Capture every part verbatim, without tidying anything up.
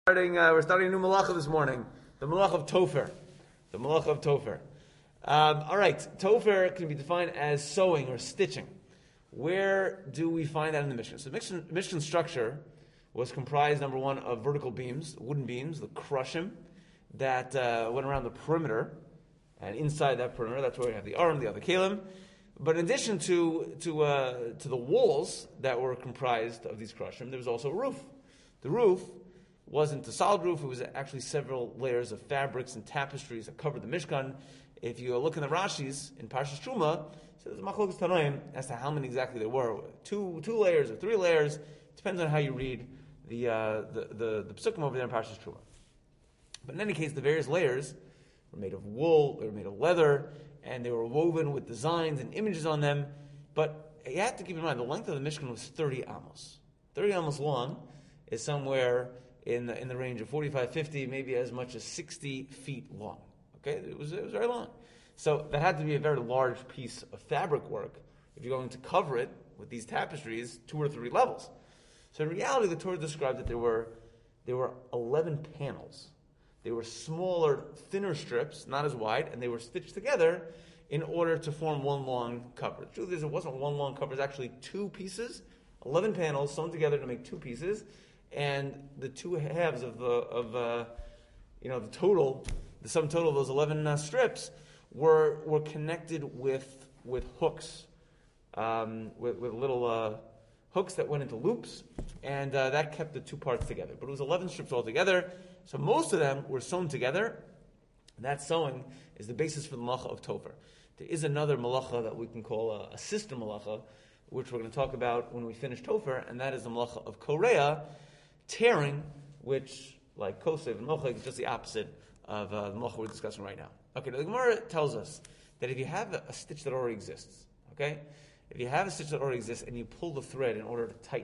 Starting, uh, we're starting a new malacha this morning, the malacha of Topher. The malacha of Topher. Um, all right, Topher can be defined as sewing or stitching. Where do we find that in the Mishnah? So the Mishnah, Mishnah structure was comprised, number one, of vertical beams, wooden beams, the krushim, that uh, went around the perimeter, and inside that perimeter, that's where we have the arm, the other kalim. But in addition to to uh, to the walls that were comprised of these krushim, there was also a roof. The roof wasn't a solid roof, it was actually several layers of fabrics and tapestries that covered the Mishkan. If you look in the Rashis, in Parshas Truma, so there's a machlokes tanoim as to how many exactly there were. Two two layers or three layers, depends on how you read the uh, the, the, the psukim over there in Parshas Truma. But in any case, the various layers were made of wool, they were made of leather, and they were woven with designs and images on them. But you have to keep in mind, the length of the Mishkan was thirty amos. thirty amos long is somewhere in the, in the range of forty-five, fifty, maybe as much as sixty feet long. Okay, it was it was very long. So that had to be a very large piece of fabric work if you're going to cover it with these tapestries, two or three levels. So in reality, the Torah described that there were there were eleven panels. They were smaller, thinner strips, not as wide, and they were stitched together in order to form one long cover. The truth is, it wasn't one long cover; it was actually two pieces, eleven panels sewn together to make two pieces. And the two halves of the of uh, you know the total, the sum total of those eleven uh, strips were were connected with with hooks, um, with, with little uh, hooks that went into loops, and uh, that kept the two parts together. But it was eleven strips altogether, so most of them were sewn together. And that sewing is the basis for the malacha of Topher. There is another malacha that we can call a, a sister malacha, which we're going to talk about when we finish Topher, and that is the malacha of Korea. Tearing, which, like Kosev and Mochek, is just the opposite of uh, the Mochek we're discussing right now. Okay, the Gemara tells us that if you have a, a stitch that already exists, okay, if you have a stitch that already exists and you pull the thread in order to tighten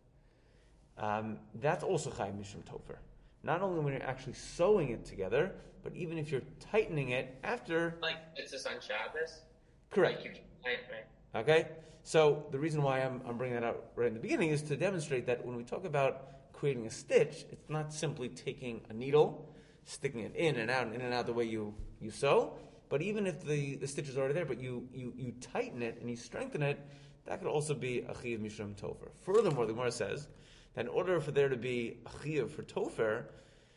it, um, that's also Chayim Mishum Topher. Not only when you're actually sewing it together, but even if you're tightening it after. Like, it's just on Shabbos? Correct. Like you, right? Okay? So the reason why I'm, I'm bringing that out right in the beginning is to demonstrate that when we talk about creating a stitch, it's not simply taking a needle, sticking it in and out and in and out the way you, you sew, but even if the, the stitch is already there, but you, you, you tighten it and you strengthen it, that could also be a chiyuv mishum topher. Furthermore, the Gemara says that in order for there to be a chiyuv for topher,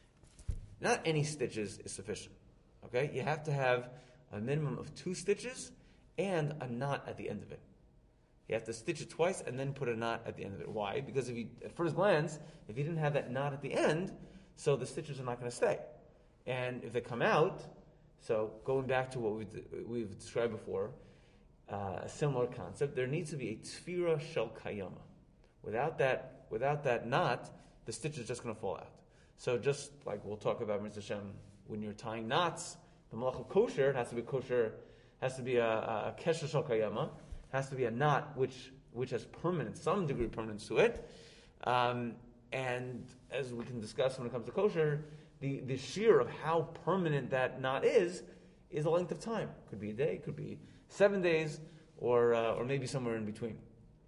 not any stitches is sufficient. Okay? You have to have a minimum of two stitches and a knot at the end of it. You have to stitch it twice and then put a knot at the end of it. Why? Because if you, at first glance, if you didn't have that knot at the end, so the stitches are not going to stay. And if they come out, so going back to what we've, we've described before, uh, a similar concept, there needs to be a tfira shel kayama. Without that, without that knot, the stitch is just going to fall out. So just like we'll talk about, Mister Shem, when you're tying knots, the malach of kosher, it has to be kosher, has to be a, a, a kesher shel kayama, has to be a knot which which has permanent, some degree of permanence to it. Um, and as we can discuss when it comes to kosher, the, the sheer of how permanent that knot is, is a length of time. Could be a day, could be seven days, or uh, or maybe somewhere in between.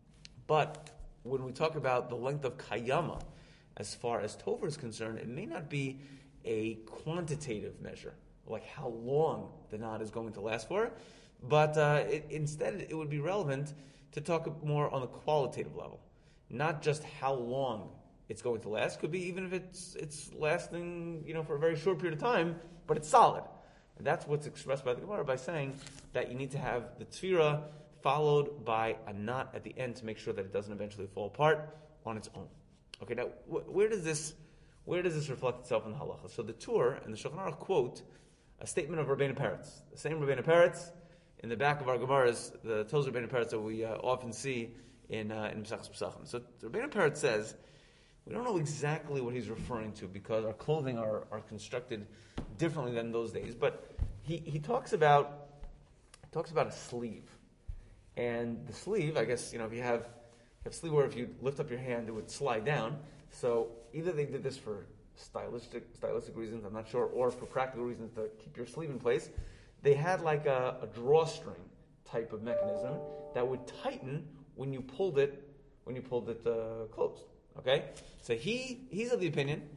But when we talk about the length of kayama, as far as Topher is concerned, it may not be a quantitative measure, like how long the knot is going to last for. But uh, it, instead, it would be relevant to talk more on the qualitative level, not just how long it's going to last. Could be even if it's it's lasting, you know, for a very short period of time, but it's solid. And that's what's expressed by the Gemara by saying that you need to have the tefira followed by a knot at the end to make sure that it doesn't eventually fall apart on its own. Okay, now wh- where does this where does this reflect itself in the halacha? So the Tur and the Shulchan Aruch quote a statement of Rabbeinu Peretz, the same Rabbeinu Peretz. In the back of our Gemaras, the Tozer Rabbeinu Peretz that we uh, often see in uh, in Pesachas Pesachim. So Rabbeinu Peretz says, we don't know exactly what he's referring to because our clothing are, are constructed differently than those days. But he, he talks about talks about a sleeve, and the sleeve, I guess, you know, if you have you have sleeve where if you lift up your hand, it would slide down. So either they did this for stylistic stylistic reasons, I'm not sure, or for practical reasons to keep your sleeve in place. They had like a, a drawstring type of mechanism that would tighten when you pulled it when you pulled it uh, closed. Okay, so he he's of the opinion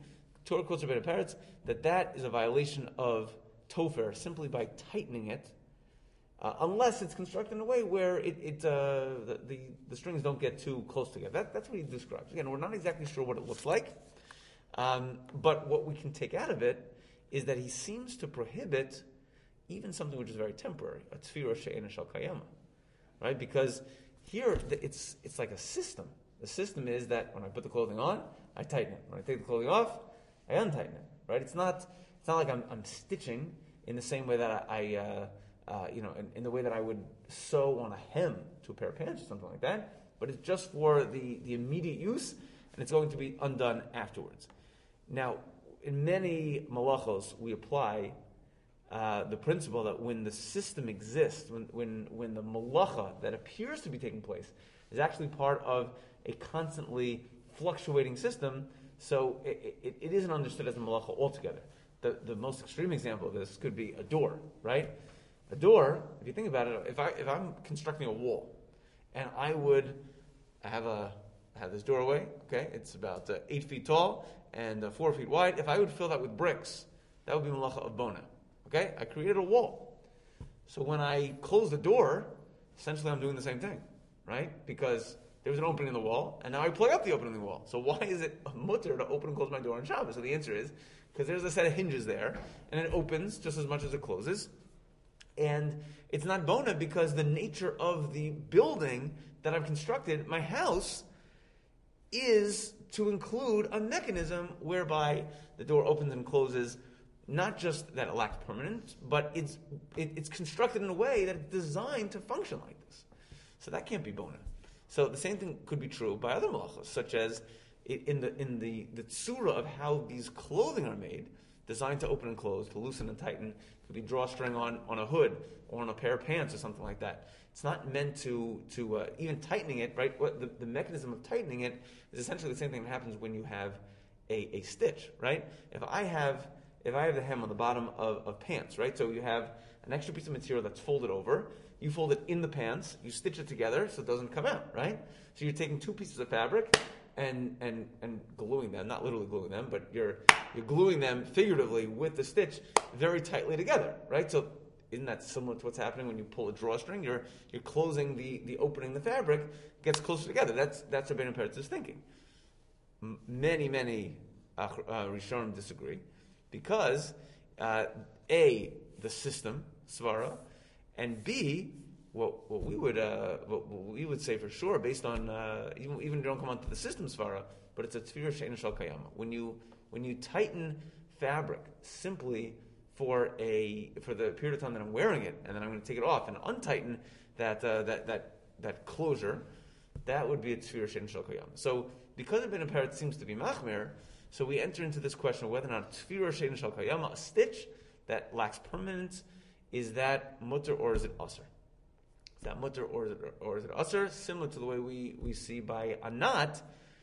Torah quotes Rabbeinu Peretz that that is a violation of Tofer simply by tightening it, uh, unless it's constructed in a way where it, it uh, the, the the strings don't get too close together. That, that's what he describes. Again, we're not exactly sure what it looks like, um, but what we can take out of it is that he seems to prohibit even something which is very temporary, a tefira she'ena shel kayama, right? Because here it's it's like a system. The system is that when I put the clothing on, I tighten it. When I take the clothing off, I untighten it. Right? It's not it's not like I'm, I'm stitching in the same way that I, uh, uh, you know, in, in the way that I would sew on a hem to a pair of pants or something like that. But it's just for the, the immediate use, and it's going to be undone afterwards. Now, in many malachos, we apply uh, the principle that when the system exists, when when when the malacha that appears to be taking place is actually part of a constantly fluctuating system, so it, it, it isn't understood as a malacha altogether. The the most extreme example of this could be a door, right? A door, if you think about it, if I if I'm constructing a wall, and I would I have a I have this doorway, okay, it's about uh, eight feet tall and uh, four feet wide. If I would fill that with bricks, that would be malacha of bona. Okay, I created a wall. So when I close the door, essentially I'm doing the same thing, right? Because there was an opening in the wall, and now I plug up the opening in the wall. So why is it a mutter to open and close my door on Shabbos? So the answer is, because there's a set of hinges there, and it opens just as much as it closes. And it's not bona because the nature of the building that I've constructed, my house, is to include a mechanism whereby the door opens and closes, not just that it lacks permanence, but it's it, it's constructed in a way that it's designed to function like this. So that can't be bona. So the same thing could be true by other malachos, such as in the in the, the tsura of how these clothing are made, designed to open and close, to loosen and tighten. It could be drawstring on, on a hood or on a pair of pants or something like that. It's not meant to to uh, even tightening it, right? What the, the mechanism of tightening it is essentially the same thing that happens when you have a, a stitch, right? If I have if I have the hem on the bottom of, of pants, right? So you have an extra piece of material that's folded over. You fold it in the pants, you stitch it together so it doesn't come out, right? So you're taking two pieces of fabric and and and gluing them, not literally gluing them, but you're you're gluing them figuratively with the stitch very tightly together, right? So isn't that similar to what's happening when you pull a drawstring? You're you're closing the, the opening, the fabric gets closer together. That's that's Rabbeinu Peretz's thinking. M- many, many uh, uh, Rishonim disagree because uh, A, the system, Svara, and B, what what we would uh, what, what we would say for sure, based on uh, even even if you don't come onto the system svara, but it's a tefira she'ena shel kayama. When you when you tighten fabric simply for a for the period of time that I'm wearing it, and then I'm going to take it off and untighten that uh, that that that closure, that would be a tefira she'ena shel kayama. So because Rabbeinu Peretz seems to be machmir, so we enter into this question of whether or not tefira she'ena shel kayama, a stitch that lacks permanence, is that mutter or is it usr? Is that mutter or is it or is it usr? Similar to the way we, we see by anat,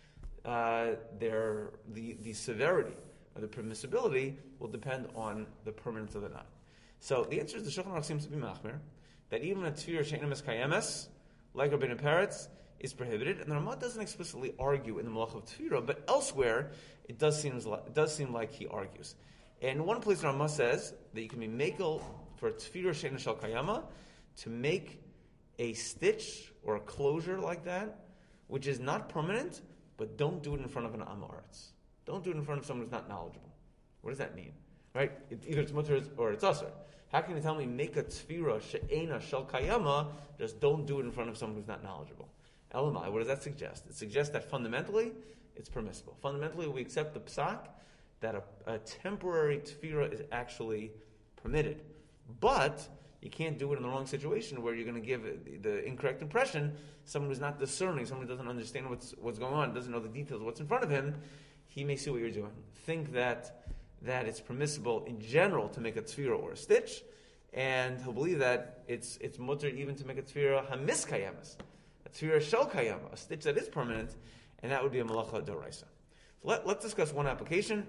uh, their the the severity or the permissibility will depend on the permanence of the knot. So the answer is the Shulchan Aruch seems to be machmir that even a tefira she'ena meskayemes, like Rabbeinu Peretz, is prohibited, and the Ramah doesn't explicitly argue in the Malach of Tefira, but elsewhere it does seem it does seem like he argues. And one place the Ramah says that you can be makel for tefira she'ena shel kayama to make a stitch or a closure like that, which is not permanent, but don't do it in front of an amaretz. Don't do it in front of someone who's not knowledgeable. What does that mean? Right? It, either it's mutter or it's usher. How can you tell me make a tefira she'ena shel kayama? Just don't do it in front of someone who's not knowledgeable. Elamai, what does that suggest? It suggests that fundamentally it's permissible. Fundamentally, we accept the psak that a, a temporary tefira is actually permitted. But you can't do it in the wrong situation where you're going to give the incorrect impression. Someone who's not discerning, someone who doesn't understand what's what's going on, doesn't know the details of what's in front of him, he may see what you're doing. Think that that it's permissible in general to make a tefira or a stitch, and he'll believe that it's it's mutter even to make a tefira hamiskayamas, a tefira shel kayama, a stitch that is permanent, and that would be a malacha d'oraisa. So let, let's discuss one application,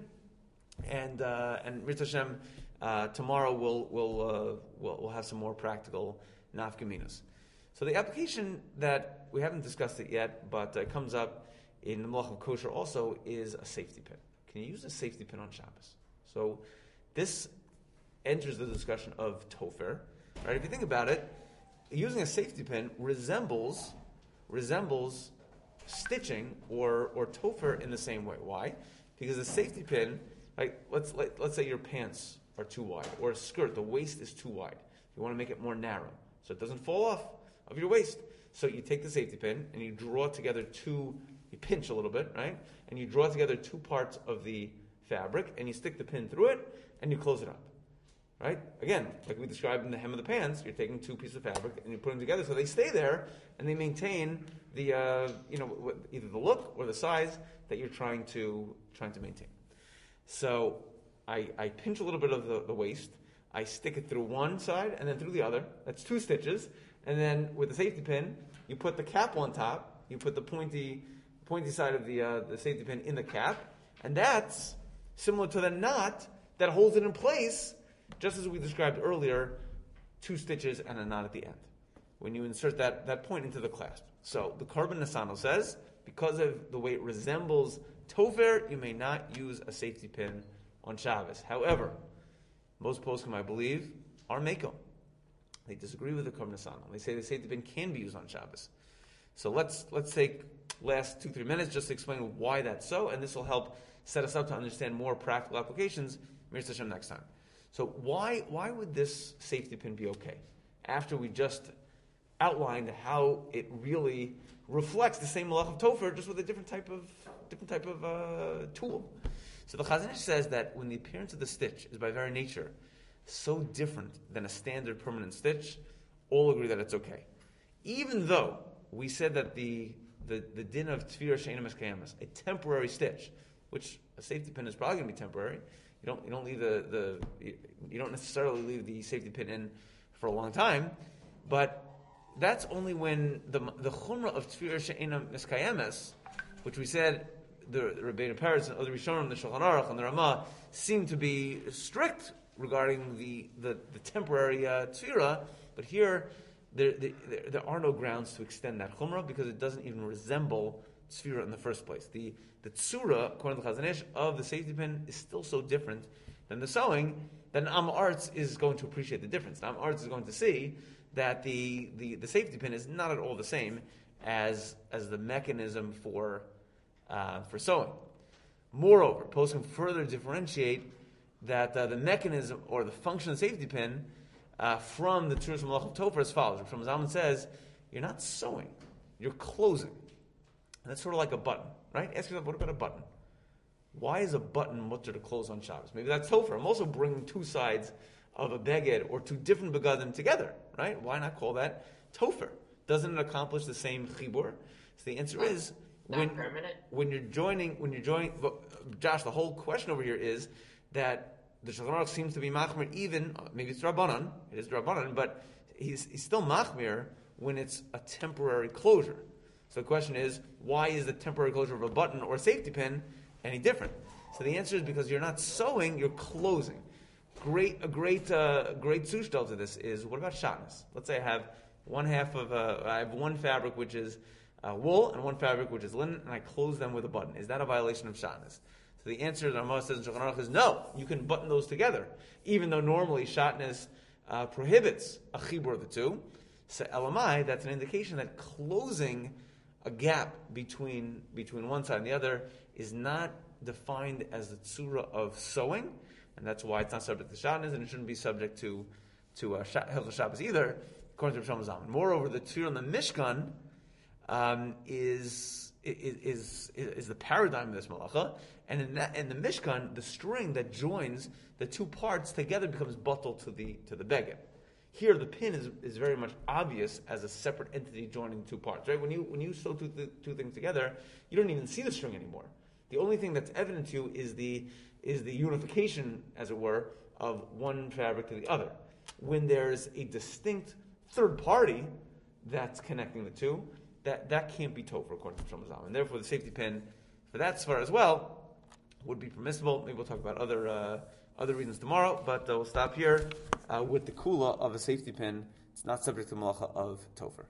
and uh, and Ritz Hashem, uh, tomorrow we'll we'll, uh, we'll we'll have some more practical nafkaminas. So the application that we haven't discussed it yet, but uh, comes up in the Malach of Kosher also is a safety pin. can you use a safety pin on Shabbos? So this enters the discussion of Topher. Right? If you think about it, using a safety pin resembles resembles stitching or or Topher in the same way. Why? Because a safety pin, like let's let, let's say your pants are too wide, or a skirt, the waist is too wide. You want to make it more narrow, so it doesn't fall off of your waist. So you take the safety pin and you draw together two, you pinch a little bit, right? And you draw together two parts of the fabric, and you stick the pin through it, and you close it up. Right? Again, like we described in the hem of the pants, you're taking two pieces of fabric and you put them together so they stay there and they maintain the, uh, you know, either the look or the size that you're trying to trying to maintain. So I, I pinch a little bit of the, the waist, I stick it through one side and then through the other. That's two stitches. And then with the safety pin, you put the cap on top, you put the pointy pointy side of the uh, the safety pin in the cap, and that's similar to the knot that holds it in place. Just as we described earlier, two stitches and a knot at the end, when you insert that, that point into the clasp. So the Korban Nesano says, because of the way it resembles Topher, you may not use a safety pin on Shabbos. However, most poskim, I believe, are Meko. They disagree with the Korban Nesano. They say the safety pin can be used on Shabbos. So let's let's take last two, three minutes just to explain why that's so, and this will help set us up to understand more practical applications, Mir Hashem, next time. So why why would this safety pin be okay? After we just outlined how it really reflects the same malach of Topher, just with a different type of different type of uh, tool. So the Chazon Ish says that when the appearance of the stitch is by very nature so different than a standard permanent stitch, all agree that it's okay. Even though we said that the the, the din of Tfira She'ena Meskayamas, a temporary stitch, which a safety pin is probably going to be temporary. You don't you don't leave the, the you don't necessarily leave the safety pin in for a long time, but that's only when the the chumrah of Tfira She'ena Meskayamas, which we said the, the Rebbeinu Peretz and other Rishonim, the Shulchan Aruch and the Ramah seem to be strict regarding the the, the temporary uh, Tfira, but here there, there there are no grounds to extend that chumrah because it doesn't even resemble Tfira in the first place. The the tzura, according to Chazon Ish, of the safety pin is still so different than the sewing that an Am Arts is going to appreciate the difference. Am Arts is going to see that the, the, the safety pin is not at all the same as as the mechanism for uh, for sewing. Moreover, poskim further differentiate that uh, the mechanism or the function of the safety pin uh, from the Tzuras Malach of Topher as follows. From Zalman says, you're not sewing, you're closing. And that's sort of like a button, right? Ask yourself, what about a button? Why is a button mutter to close on Shabbos? Maybe that's Topher. I'm also bringing two sides of a beged or two different begadim together, right? Why not call that Topher? Doesn't it accomplish the same chibur? So the answer is, when, when you're joining, when you're joining, well, Josh, the whole question over here is that the Shulchan Aruch seems to be machmir even, maybe it's Rabbanan, it is Rabbanan, but he's, he's still machmir when it's a temporary closure. So the question is, why is the temporary closure of a button or a safety pin any different? So the answer is because you're not sewing, you're closing. Great, a great, uh, great zushtel to this is, what about shatnez? Let's say I have one half of, uh, I have one fabric which is uh, wool and one fabric which is linen, and I close them with a button. Is that a violation of shatnez? So the answer that Ramah says in Shulchan Aruch is no. You can button those together, even though normally shatnez uh, prohibits a chibur of the two. So elamai, that's an indication that closing a gap between between one side and the other is not defined as the tzura of sewing, and that's why it's not subject to shatnez, and it shouldn't be subject to to uh, Hilchos Shabbos either, according to Rav Shlomo Zalman. Moreover, the tzura in the Mishkan um, is, is is is the paradigm of this malacha, and in that in the Mishkan, the string that joins the two parts together becomes batel to the to the beged. Here, the pin is, is very much obvious as a separate entity joining two parts. Right? When you when you sew two, th- two things together, you don't even see the string anymore. The only thing that's evident to you is the is the unification, as it were, of one fabric to the other. When there's a distinct third party that's connecting the two, that, that can't be topher according to Shlomo Zalman. And therefore, the safety pin for that svara as well would be permissible. Maybe we'll talk about other uh, other reasons tomorrow, but uh, we'll stop here uh, with the kula of a safety pin. It's not subject to malacha of topher.